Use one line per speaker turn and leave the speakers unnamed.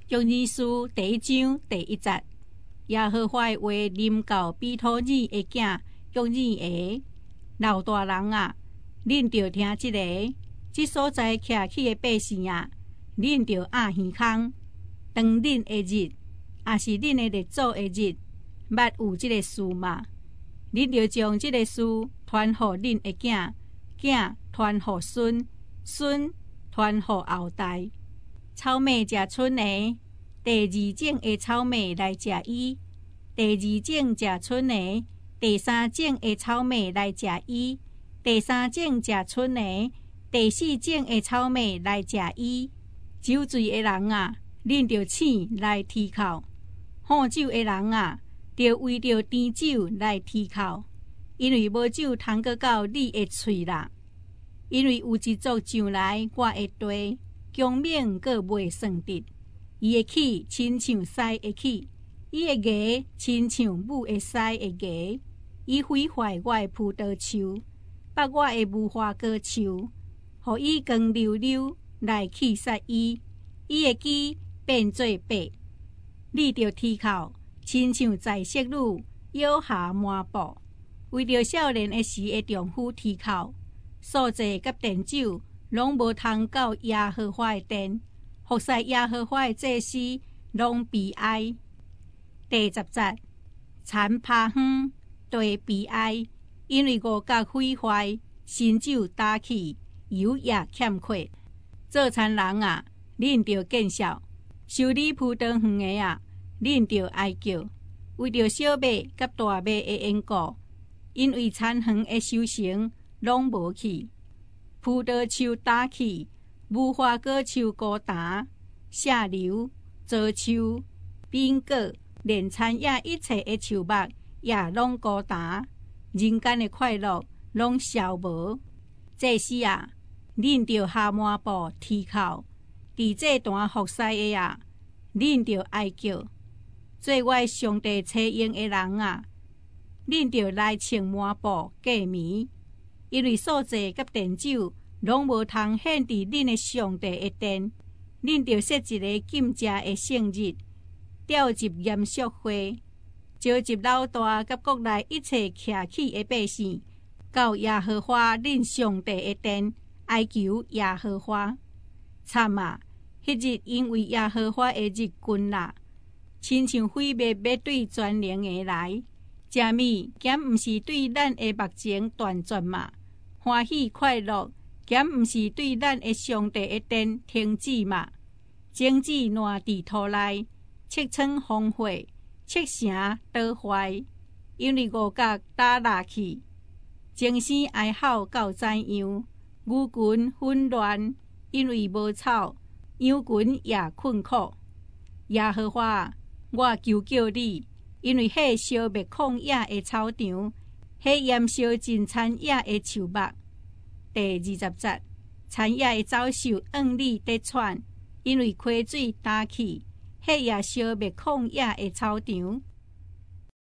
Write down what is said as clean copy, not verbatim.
约珥书第1章第1節，耶和華的話臨到比土珥的囝約珥下，老大人啊，恁着聽這個，這所在徛起的百姓啊，恁着壓耳孔，當恁的日，也是恁的列祖的日，捌有這個事嘛？恁着將這個事傳予恁的囝，囝傳予孫，孫傳予後代。草莓食剩的，第2種的草莓來食伊；第2種食剩的，第3種的草莓來食伊；第3種食剩的，第4種的草莓來食伊。酒醉的人啊，恁着醒來啼哭；喝酒的人啊，着為着甜酒來啼哭，因為無酒通閣到你的喙啦。因為有一族上來我的地，強猛閣袂算得，伊的氣親像獅的氣，伊的牙親像母的獅的牙。伊毀壞我的葡萄樹，把我的無花果樹，予伊光溜溜來氣殺伊，伊的枝變做白。你着啼哭，親像在色女搖下抹布，為着少年的時的丈夫啼哭。素祭甲奠酒，攏無通到耶和華的殿，服侍耶和華的祭司，攏悲哀。第10節，田趴荒，地悲哀，因為五角毀壞，新酒打起，油也欠缺。做田人啊，恁着見笑；修理葡萄園的啊，恁着哀叫。為着小麥甲大麥的緣故，因為田園的收成攏無去，葡萄樹打起，無花果樹孤單，下流、糟樹、蘋果，連產業一切的樹木也攏孤單，人間的快樂攏消無。這時啊，恁着下抹布啼哭，佇這段服侍的啊，恁着哀叫。做我上帝採用的人啊，恁着來穿抹布過暝。因為素祭甲奠酒，攏無通獻佇恁的上帝的殿，恁着設一個禁食的聖日，召集嚴肅會，召集老大甲國內一切徛起的百姓，到耶和華恁上帝的殿，哀求耶和華。慘啊！迄日因為耶和華的日近啦，親像毀滅要對全能的來，食物減毋是對咱的目前斷絕嘛？歡喜快樂，減毋是對咱的上帝的殿停止嘛？種子爛佇土內，切瘡風火，切城倒壞，因為五角打落去，精神哀嚎到怎樣？牛群混亂，因為無草，羊群也困苦。耶和華，我求叫你，因為迄消滅曠野的草場，迄燃燒盡田野的樹木。第20節，田野的走獸按你得喘，因為溪水打起，迄也消滅曠野的草場。